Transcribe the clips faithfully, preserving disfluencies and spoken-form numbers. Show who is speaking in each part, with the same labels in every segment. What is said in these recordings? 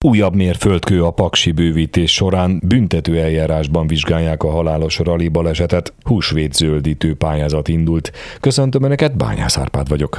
Speaker 1: Újabb mérföldkő a paksi bővítés során, büntető eljárásban vizsgálják a halálos rali balesetet. Húsvétzöldítő pályázat indult. Köszöntöm Önöket, Bányász Árpád vagyok.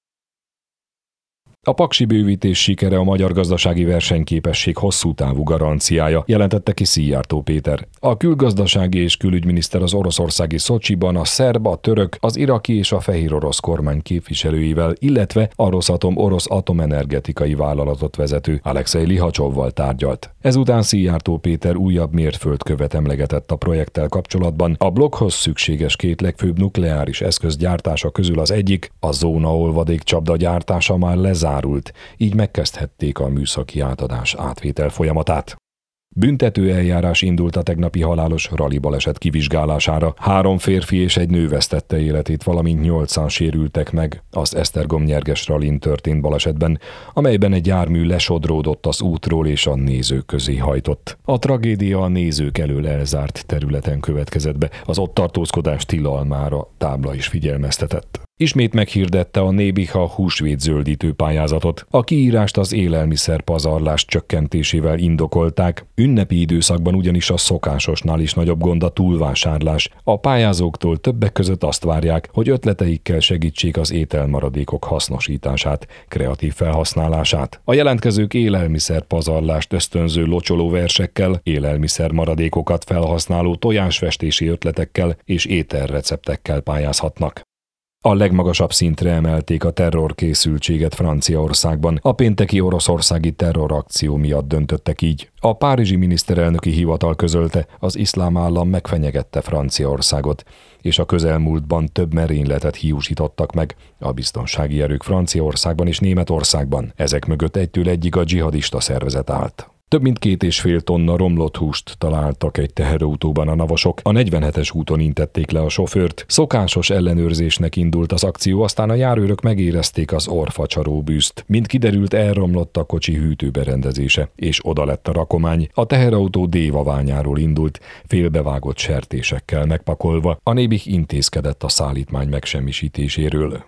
Speaker 1: A paksi bővítés sikere a magyar gazdasági versenyképesség hosszú távú garanciája, jelentette ki Szijjártó Péter. A külgazdasági és külügyminiszter az oroszországi Szocsiban a szerb, a török, az iraki és a fehérorosz kormány képviselőivel, illetve a Rosatom orosz atomenergetikai vállalatot vezető Alekszej Lihacsovval tárgyalt. Ezután Szijjártó Péter újabb mérföldkövet emlegetett a projekttel kapcsolatban. A blokkhoz szükséges két legfőbb nukleáris eszköz gyártása közül az egyik, a zónaolvadék csapda gyártása már lezárult. Árult, így megkezdhették a műszaki átadás átvétel folyamatát. Büntető eljárás indult a tegnapi halálos rali baleset kivizsgálására. Három férfi és egy nő vesztette életét, valamint nyolcan sérültek meg az Esztergom-Nyerges ralin történt balesetben, amelyben egy jármű lesodródott az útról és a nézők közé hajtott. A tragédia a nézők elől elzárt területen következett be, az ott tartózkodás tilalmára tábla is figyelmeztetett. Ismét meghirdette a Nébiha húsvétzöldítő pályázatot. A kiírást az élelmiszer pazarlás csökkentésével indokolták, ünnepi időszakban ugyanis a szokásosnál is nagyobb gond a túlvásárlás. A pályázóktól többek között azt várják, hogy ötleteikkel segítsék az ételmaradékok hasznosítását, kreatív felhasználását. A jelentkezők élelmiszer pazarlást ösztönző locsolóversekkel, élelmiszer maradékokat felhasználó tojásfestési ötletekkel és ételreceptekkel pályázhatnak. A legmagasabb szintre emelték a terrorkészültséget Franciaországban. A pénteki oroszországi terrorakció miatt döntöttek így. A párizsi miniszterelnöki hivatal közölte, az iszlám állam megfenyegette Franciaországot, és a közelmúltban több merényletet hiúsítottak meg a biztonsági erők Franciaországban és Németországban. Ezek mögött egytől egyig a dzsihadista szervezet állt. Több mint két és fél tonna romlott húst találtak egy teherautóban a navasok. A negyvenhetes úton intették le a sofőrt. Szokásos ellenőrzésnek indult az akció, aztán a járőrök megérezték az orrfacsaró bűzt. Mint kiderült, elromlott a kocsi hűtőberendezése, és oda lett a rakomány. A teherautó Dévaványáról indult, félbevágott sertésekkel megpakolva. A Nébih intézkedett a szállítmány megsemmisítéséről.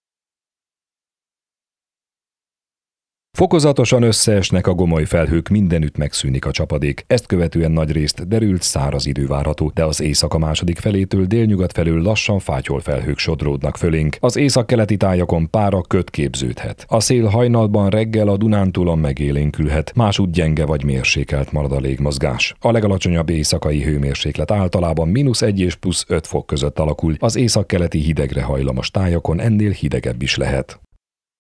Speaker 1: Fokozatosan összeesnek a gomoly felhők, mindenütt megszűnik a csapadék. Ezt követően nagyrészt derült, száraz idő várható, de az éjszaka második felétől délnyugat felől lassan fátyol felhők sodródnak fölénk. Az északkeleti tájakon pára köt képződhet. A szél hajnalban reggel a Dunántúlon megélénkülhet, másút gyenge vagy mérsékelt marad a légmozgás. A legalacsonyabb éjszakai hőmérséklet általában mínusz egy és plusz öt fok között alakul, az északkeleti hidegre hajlamos tájakon ennél hidegebb is lehet.